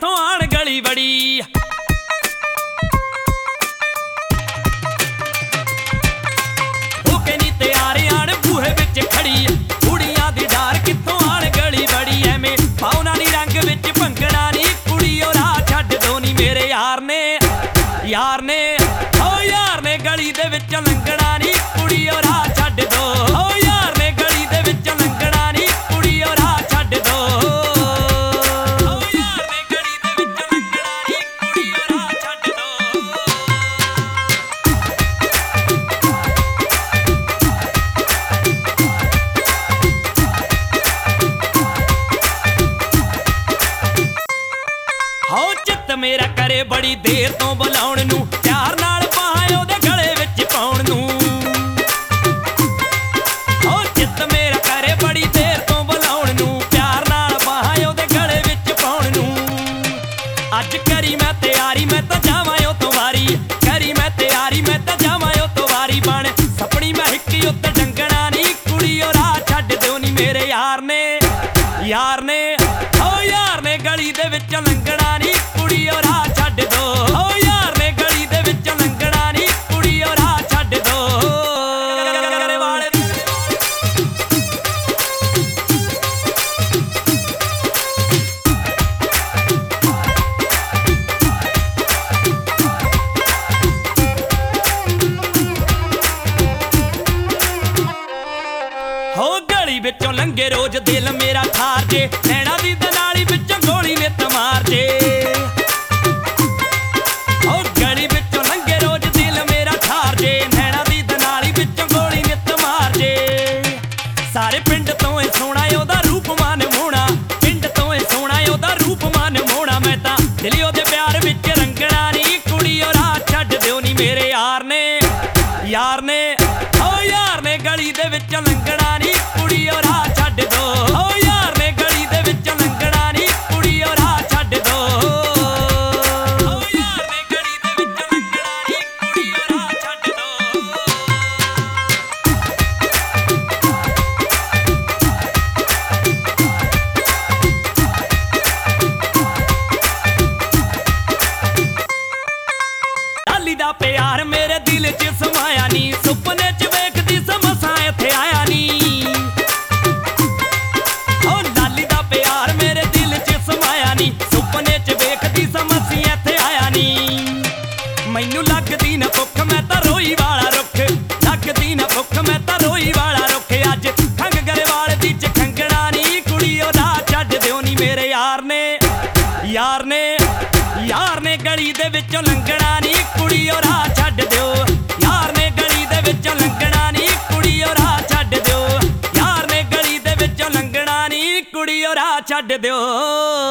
ਕਿੱਥੋਂ ਆਣ ਗਲੀ ਬੜੀ। ਹੋ ਕੇ ਨੀ ਤਿਆਰ ਆਣ ਬੂਹੇ ਵਿੱਚ ਖੜੀ, ਕੁੜੀਆਂ ਦੀ ਡਾਰ ਕਿੱਥੋਂ ਆਣ ਗਲੀ ਬੜੀ। ਐਵੇਂ ਪਾਉਣਾ ਨੀ ਰੰਗ ਵਿੱਚ ਭੰਗੜਾ ਨੀ, ਕੁੜੀਓ ਰਾਹ ਛੱਡ ਦੋ ਨੀ ਮੇਰੇ ਯਾਰ ਨੇ, ਯਾਰ ਨੇ ਓ ਯਾਰ ਨੇ ਗਲੀ ਦੇ ਵਿੱਚ ਲੰਘਣਾ ਨੀ, ਕੁੜੀਓ ਰਾਹ ਛੱਡ ਦੋ। ਓ ਯਾਰ ਨੇ ਗਲੀ ਦੇ ਵਿੱਚ ਲੰਘਣਾ ਨੀ, ਕੁੜੀਓ ਰਾਹ ਛੱਡ ਦੋ। ਓ ਯਾਰ ਨੇ ਗਲੀ ਦੇ ਵਿੱਚ ਲੰਘਣਾ ਨੀ, ਕੁੜੀਓ ਰਾਹ ਛੱਡ ਦੋ। ਹੋ ਚਿੱਤ ਮੇਰਾ ਕਰੇ ਬੜੀ ਦੇਰ ਤੋਂ ਬੁਲਾਉਣ ਨੂੰ, ਪਿਆਰ ਨਾਲ ਬਾਹਾਂ ਉਹਦੇ ਗਲੇ ਵਿੱਚ ਪਾਉਣ ਨੂੰ। ਹੋ ਚਿੱਤ ਮੇਰਾ ਕਰੇ ਬੜੀ ਦੇਰ ਤੋਂ ਬੁਲਾਉਣ ਨੂੰ, ਪਿਆਰ ਨਾਲ ਬਾਹਾਂ ਉਹਦੇ ਗਲੇ ਵਿੱਚ ਪਾਉਣ ਨੂੰ। ਅੱਜ ਕਰੀ ਮੈਂ ਤਿਆਰੀ, ਮੈਂ ਤਾਂ ਜਾਵਾਂ ਉਹ ਤੋਂ ਵਾਰੀ, ਕਰੀ ਮੈਂ ਤਿਆਰੀ, ਮੈਂ ਤਾਂ ਜਾਵਾਂ ਉਹ ਤੋਂ ਵਾਰੀ। ਬਣ ਸਪਣੀ ਮੈਂ ਹਿੱਕੀ ਉੱਤੇ ਡੰਗਣਾ ਨੀ, ਕੁੜੀਓ ਰਾਹ ਛੱਡ ਦਿਓ ਨੀ ਮੇਰੇ ਯਾਰ ਨੇ, ਯਾਰ ਨੇ ਓ ਯਾਰ ਨੇ ਗਲੀ ਦੇ ਵਿੱਚ ਲੰਘਣਾ ਨੀ, ਕੁੜੀਓ ਰਾਹ ਛੱਡ ਦੋ। ਓ ਯਾਰ ਨੇ ਗਲੀ ਦੇ ਵਿੱਚ ਲੰਘਣਾ ਨੀ, ਕੁੜੀਓ ਰਾਹ ਛੱਡ ਦੋ। ਹੋ ਗਲੀ ਵਿੱਚੋਂ ਲੰਘੇ ਰੋਜ਼ ਦਿਲ ਮੇਰਾ ਠਾਰ ਜੇ, ਨੈਣਾ ਦੀ ਦਨਾਲੀ ਵਿੱਚੋਂ ਗੋਲੀ ਨਿੱਤ ਮਾਰ ਜੇ। ਹੋ ਗਲੀ ਵਿੱਚੋਂ ਲੰਘੇ ਰੋਜ਼ ਦਿਲ ਮੇਰਾ ਠਾਰ ਜੇ, ਨੈਣਾ ਦੀ ਦਨਾਲੀ ਵਿੱਚੋਂ ਗੋਲੀ ਨਿੱਤ ਮਾਰ ਜੇ। ਸਾਰੇ ਪਿੰਡ ਤੋਂ ਏ ਸੋਹਣਾ ਉਹਦਾ ਰੂਪ ਮਨ ਮੋਹਣਾ, ਪਿੰਡ ਤੋਂ ਏ ਸੋਹਣਾ ਉਹਦਾ ਰੂਪ ਮਨ ਮੋਹਣਾ। ਮੈਂ ਤਾਂ ਦਿਲ ਉਹਦੇ ਪਿਆਰ ਵਿੱਚ ਰੰਗਣਾ ਨੀ, ਕੁੜੀਓ ਰਾਹ ਛੱਡ ਦਿਓ ਨੀ ਮੇਰੇ ਯਾਰ ਨੇ, ਯਾਰ ਨੇ ਓ ਯਾਰ ਨੇ ਗਲੀ ਦੇ ਵਿੱਚ ਲੰਘਣਾ ਨੀ, ਕੁੜੀਓ ਰਾਹ ਛੱਡ ਦੋ। ਓ ਯਾਰ ਨੇ ਗਲੀ ਦੇ ਵਿੱਚ ਲੰਘਣਾ ਨੀ, ਕੁੜੀਓ ਰਾਹ ਛੱਡ ਦੋ। ਓ ਯਾਰ ਨੇ ਗਲੀ ਦੇ ਵਿੱਚ ਲੰਘਣਾ ਨੀ, ਕੁੜੀਓ ਰਾਹ ਛੱਡ ਦੋ। ਲਾਲੀ ਦਾ ਪਿਆਰ ਮੇਰੇ ਦਿਲ 'ਚ ਸਮਾਇਆ ਨੀ, ਸੁਪਨੇ 'ਚ ਵੇਖਦੀ ਸਮਸਾਂ ਇੱਥੇ ਆਇਆ ਨੀ। ਓ ਲਾਲੀ ਦਾ ਪਿਆਰ ਮੇਰੇ ਦਿਲ 'ਚ ਸਮਾਇਆ ਨੀ, ਸੁਪਨੇ 'ਚ ਵੇਖਦੀ ਸਮਸੀਂ ਇੱਥੇ ਆਇਆ ਨੀ। ਮੈਨੂੰ ਲੱਗਦੀ ਨਾ ਭੁੱਖ ਮੈਂ ਤਾਂ ਰੋਈ ਵਾਲਾ ਰੁੱਖ, ਲੱਗਦੀ ਨਾ ਭੁੱਖ ਮੈਂ ਤਾਂ ਰੋਈ ਵਾਲਾ ਰੁੱਖ। ਅੱਜ ਖੰਗ ਗਰੇਵਾਲ ਦੀ 'ਚ ਖੰਗਣਾ ਨੀ, ਕੁੜੀਓ ਰਾਹ ਛੱਡ ਦਿਓ ਨੀ ਮੇਰੇ ਯਾਰ ਨੇ, ਯਾਰ ਨੇ ਯਾਰ ਨੇ ਗਲੀ ਦੇ ਵਿੱਚੋਂ ਲੰਘਣਾ ਨੀ, ਕੁੜੀਓ ਰਾਹ ਛੱਡ ਦਿਓ। ਯਾਰ ਨੇ ਗਲੀ ਦੇ ਵਿੱਚੋਂ ਲੰਘਣਾ ਨੀ, ਕੁੜੀਓ ਰਾਹ ਛੱਡ ਦਿਓ। ਯਾਰ ਨੇ ਗਲੀ ਦੇ ਵਿੱਚੋਂ ਲੰਘਣਾ ਨੀ, ਕੁੜੀਓ ਰਾਹ ਛੱਡ ਦਿਓ।